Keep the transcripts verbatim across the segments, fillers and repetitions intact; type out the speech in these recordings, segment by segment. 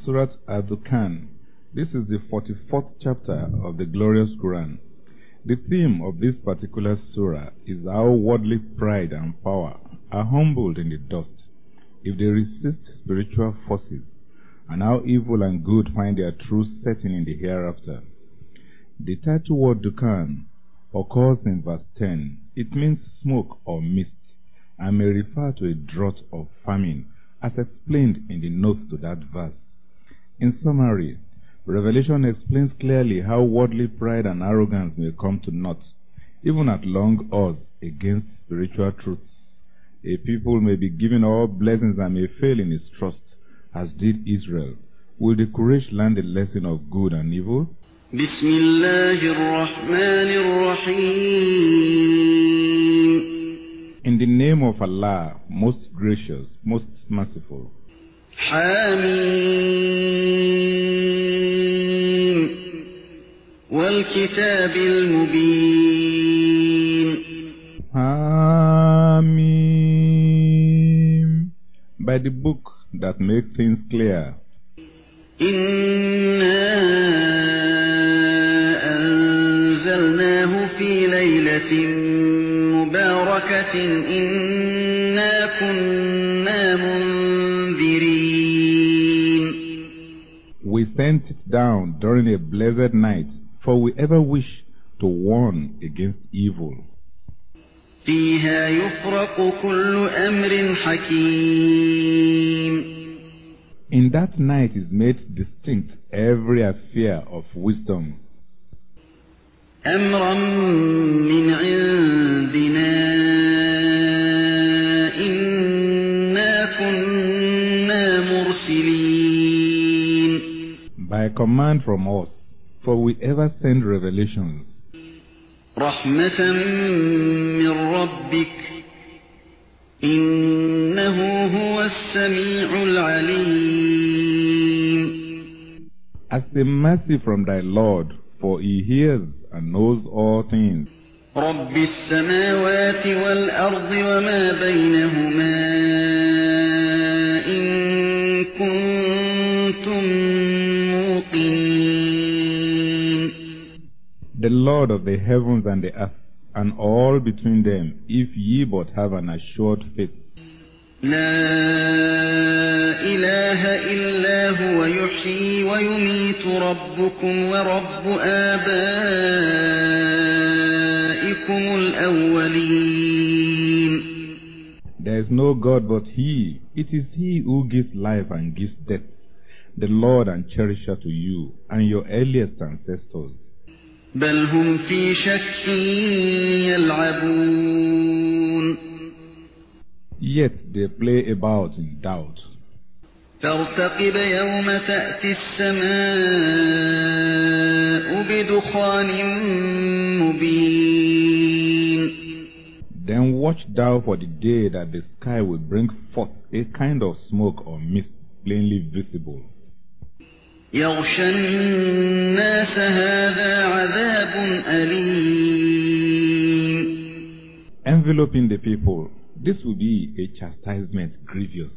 Surat Ad-Dukhan. This is the forty-fourth chapter of the glorious Quran. The theme of this particular surah is how worldly pride and power are humbled in the dust if they resist spiritual forces, and how evil and good find their true setting in the hereafter. The title word Dukhan occurs in verse ten. It means smoke or mist, and may refer to a drought or famine, as explained in the notes to that verse. In summary, Revelation explains clearly how worldly pride and arrogance may come to naught, even at long odds against spiritual truths. A people may be given all blessings and may fail in its trust, as did Israel. Will the Quraysh learn the lesson of good and evil? Bismillahirrahmanirrahim. In the name of Allah, most gracious, most merciful. Hamim wal kitabil mubin. Hamim, by the book that makes things clear. Inna anzalnahu fi laylatin mubarakatin inna kunna munzirin. We sent it down during a blessed night, for we ever wish to warn against evil. فيها يفرق كل أمر حكيم. In that night is made distinct every affair of wisdom. أمرا من عندنا إنا كنا مرسلين. By command from us, for we ever send revelations. رحمة من ربك إنه هو السميع العليم. As a mercy from thy Lord, for he hears and knows all things. رب السماوات والأرض وما بينهما إن كنتم موقنين. The Lord of the heavens and the earth, and all between them, if ye but have an assured faith. لا إله إلا هو يحيي ويميت ربكم ورب آبائكم الأولين. There is no God but He. It is He who gives life and gives death, the Lord and cherisher to you and your earliest ancestors. بل هم في شك يلعبون. Yet they play about in doubt. فارتقب يوم تأتي السماء بدخان مبين. Then watch thou for the day that the sky will bring forth a kind of smoke or mist plainly visible. يغشى الناس هذا عذاب أليم. Enveloping the people, this will be a chastisement grievous.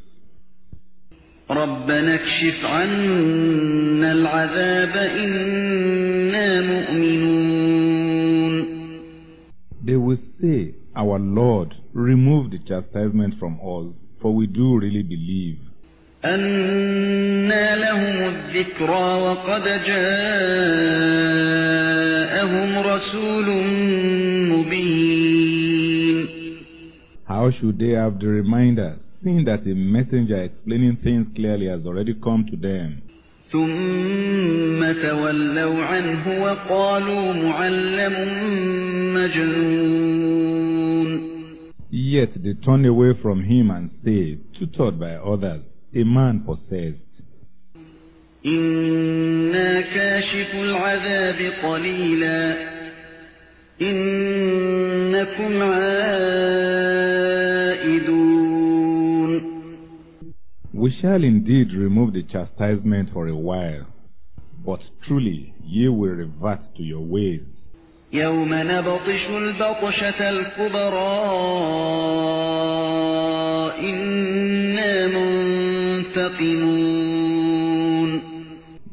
ربنا اكشف عنا العذاب إنا مؤمنون. They will say, our Lord, remove the chastisement from us, for we do really believe. أنى لهم الذكرى وقد جاءهم رسول مبين. How should they have the reminder, seeing that a messenger explaining things clearly has already come to them? ثم تولوا عنه وقالوا معلم مجنون. Yet they turn away from him and say, tutored by others, a man possessed. إنا كاشف العذاب قليلا إنكم عائدون. We shall indeed remove the chastisement for a while, but truly ye will revert to your ways. يوم نبطش البطشة الكبرى إنا منتقمون.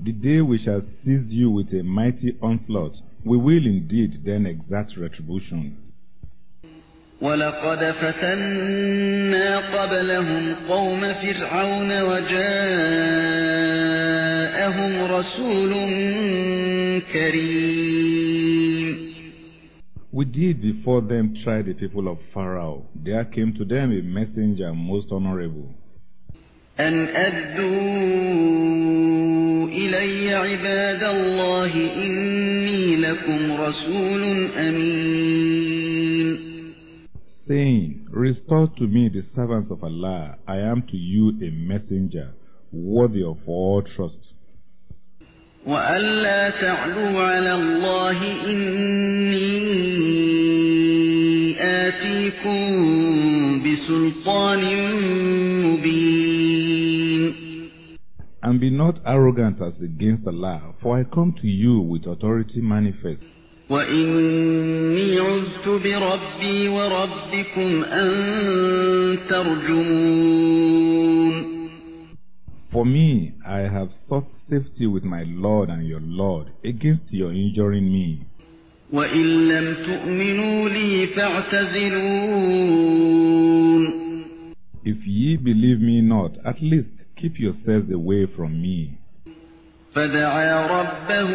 The day we shall seize you with a mighty onslaught, we will indeed then exact retribution. وَلَقَدْ فَتَنَّا قَبْلَهُمْ قَوْمَ فِرْعَوْنَ وَجَاءَهُمْ رَسُولٌ كَرِيمٌ. We did before them try the people of Pharaoh. There came to them a messenger most honorable. أَنْ أَدُّوا إِلَيَّ عِبَادَ اللَّهِ إِنِّي لَكُمْ رَسُولٌ أَمِينٌ. Saying, restore to me the servants of Allah, I am to you a messenger, worthy of all trust. وَأَلَّا تَعْلُوا عَلَى اللَّهِ إِنِّي آتِيكُم بِسُلْطَانٍ مُّبِينٍ. And be not arrogant as against Allah, for I come to you with authority manifest. وَإِنِّي عُذْتُ بِرَبِّي وَرَبِّكُمْ أَن تَرْجُمُونِ. For me, I have sought safety with my Lord and your Lord against your injuring me. وَإِن لَّمْ تُؤْمِنُوا لِي فَاعْتَزِلُونِ. If ye believe me not, at least keep yourselves away from me. فَدَعَا رَبَّهُ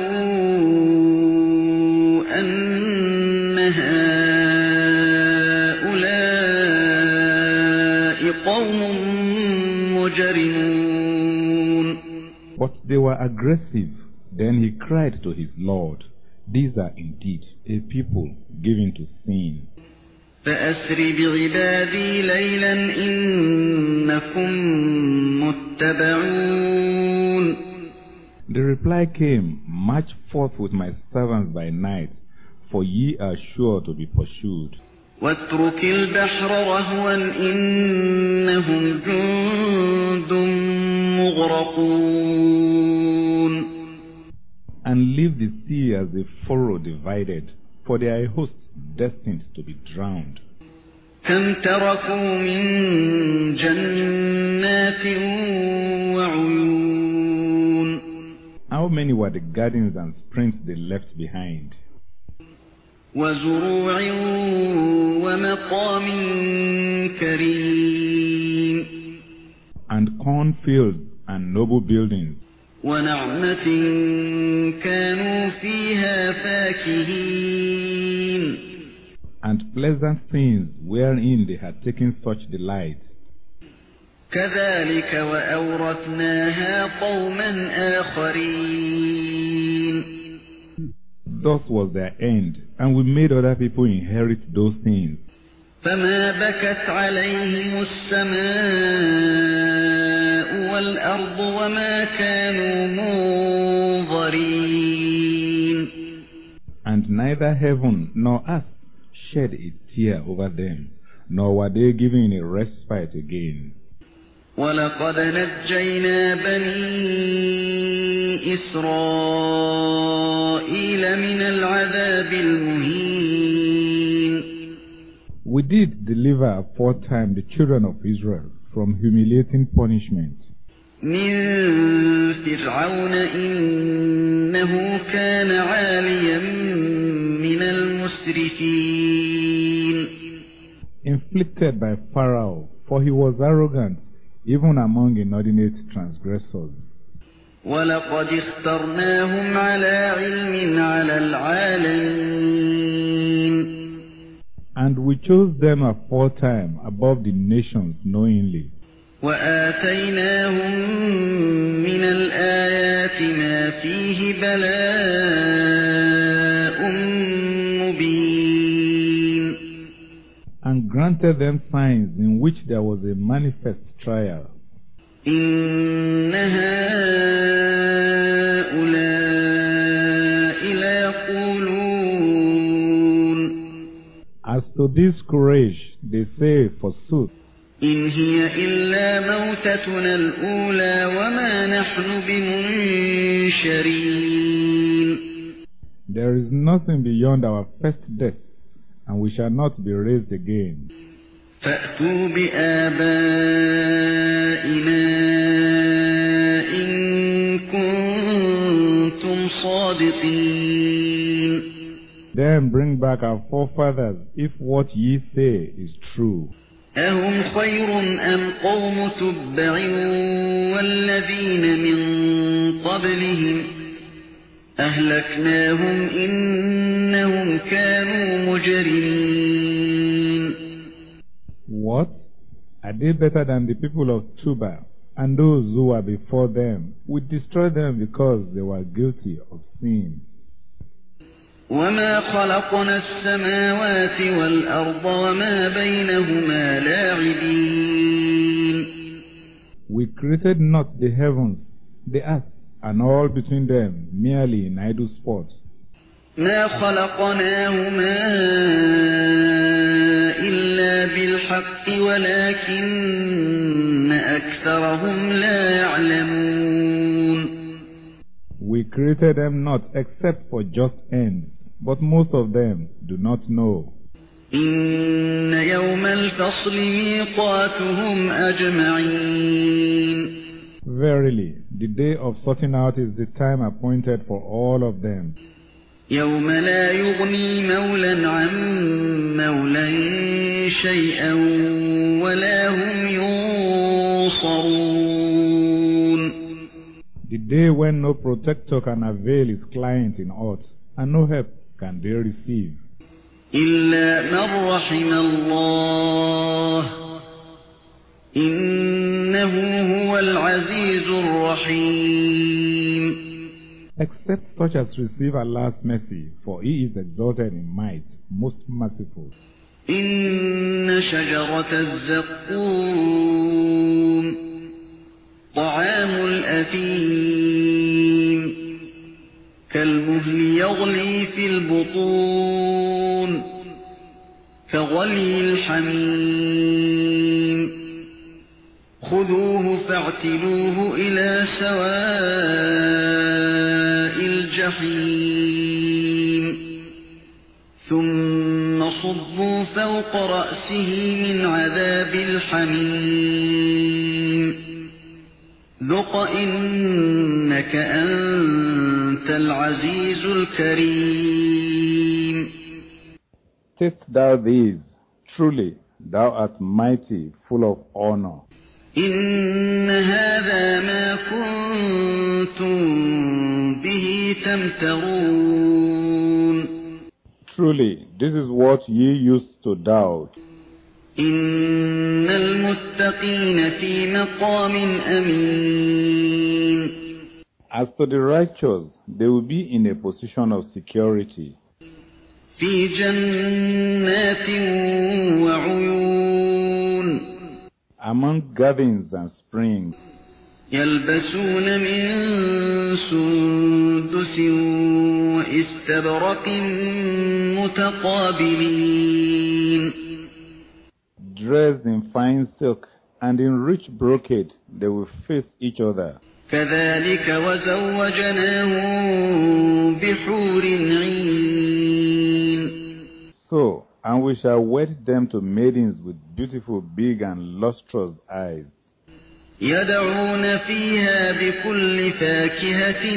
أَنَّ هَٰؤُلَاءِ قَوْمٌ مُّجْرِمُونَ. But they were aggressive. Then he cried to his Lord, these are indeed a people given to sin. فَأَسْرِ بِعِبَادِي لَيْلًا إِنَّكُم مُّتَّبَعُونَ. The reply came, march forth with my servants by night, for ye are sure to be pursued. وَاتْرُكِ الْبَحْرَ رَهْوًا إِنَّهُمْ جُندٌ مُّغْرَقُونَ. And leave the sea as a furrow divided, for they are a host destined to be drowned. كَمْ تَرَكُوا مِن جَنَّاتٍ وَعُيُونٍ. How many were the gardens and springs they left behind? وَزُرُوعٍ وَمَقَامٍ كَرِيمٍ. And cornfields and noble buildings. وَنَعْمَةٍ كَانُوا فِيهَا فَاكِهِينَ. And pleasant things wherein they had taken such delight. كَذَلِكَ وَأَوْرَثْنَاهَا قَوْمًا آخَرِينَ. Thus was their end, and we made other people inherit those things. فَمَا بَكَتْ عَلَيْهِمُ السَّمَاءُ وَالْأَرْضُ وَمَا كَانُوا مُنظَرِينَ. And neither heaven nor earth shed a tear over them, nor were they given a respite again. وَلَقَدْ نَجَّيْنَا بَنِي إِسْرَائِيلَ مِنَ الْعَذَابِ الْمُهِينِ. We did deliver aforetime the children of Israel from humiliating punishment. مِن فِرْعَوْنَ إِنَّهُ كَانَ عَالِيًا مِنَ الْمُسْرِفِينَ. Inflicted by Pharaoh, for he was arrogant, even among inordinate transgressors. وَلَقَدِ اخْتَرْنَاهُمْ عَلَىٰ عِلْمٍ عَلَى الْعَالَمِينَ. And we chose them aforetime above the nations knowingly. وَآتَيْنَاهُم مِّنَ الْآيَاتِ مَا فِيهِ بَلَاءٌ مُّبِينٌ. And granted them signs in which there was a manifest trial. إِنَّ هَٰؤُلَاءِ لَيَقُولُونَ. As to this Quraysh, they say forsooth, إِنْ هِيَ إِلَّا مَوْتَتُنَا الْأُولَىٰ وَمَا نَحْنُ بِمُنشَرِينَ. there is nothing beyond our first death, and we shall not be raised again. فَأْتُوا بِآبَائِنَا إِن كُنتُمْ صادقين. Then bring back our forefathers, if what ye say is true. أهم خير أم قوم تبع والذين من قبلهم أهلكناهم إنهم كانوا مجرمين. What? Are they better than the people of Tuba and those who were before them? We destroyed them because they were guilty of sin. وما خلقنا السماوات والأرض وما بينهما لاعبين. We created not the heavens, the earth, and all between them merely in idle sport. ما خلقناهما إلا بالحق ولكن أكثرهم لا يعلمون. We created them not except for just ends, but most of them do not know. إن يوم الفصل ميقاتهم أجمعين. Verily, the day of sorting out is the time appointed for all of them. يوم لا يغني مولى عن مولى شيئا ولا هم ينصرون. The day when no protector can avail his client in aught, and no help can they receive. إلا من رحم الله إنه هو العزيز الرحيم. Except such as receive Allah's mercy, for He is exalted in might, most merciful. إن شجرة الزقوم طعام الأثيم كالمهل يغلي في البطون كغلي الحميم خذوه فاعتلوه إلى سواء الجحيم ثم صبوا فوق رأسه من عذاب الحميم ذق إنك أنت العزيز الكريم. Taste thou these, truly thou art mighty, full of honor. إن هذا ما كنتم به تمترون. Truly, this is what ye used to doubt. إن المتقين في مقام أمين. As to the righteous, they will be in a position of security. في جنات وعيون. Among gardens and springs. يلبسون من سندس وإستبرق متقابلين. Dressed in fine silk and in rich brocade, they will face each other. كذلك وزوجناهم بحور عين. So, and we shall wed them to maidens with beautiful, big, and lustrous eyes. يدعون فيها بكل فاكهة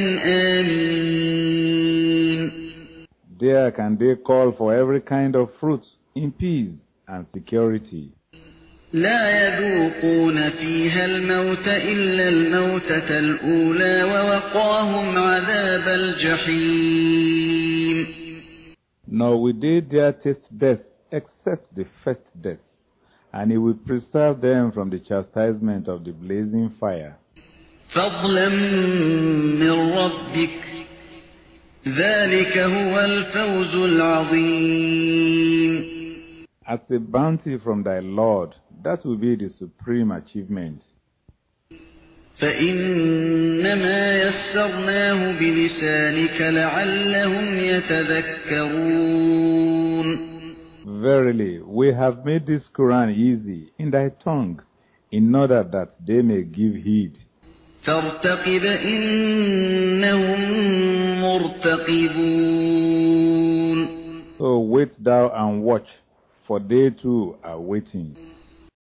آمين. There can they call for every kind of fruit in peace and security. لا يذوقون فيها الموت إلا الموتة الأولى ووقاهم عذاب الجحيم. Nor will they dare taste death except the first death, and He will preserve them from the chastisement of the blazing fire. فضلا من ربك ذلك هو الفوز العظيم. As a bounty from thy Lord, that will be the supreme achievement. فإنما يسرناه بلسانك لعلهم يتذكرون. Verily, we have made this Quran easy in thy tongue, in order that they may give heed. فارتقب إنهم مرتقبون. So wait thou and watch, for they too are waiting.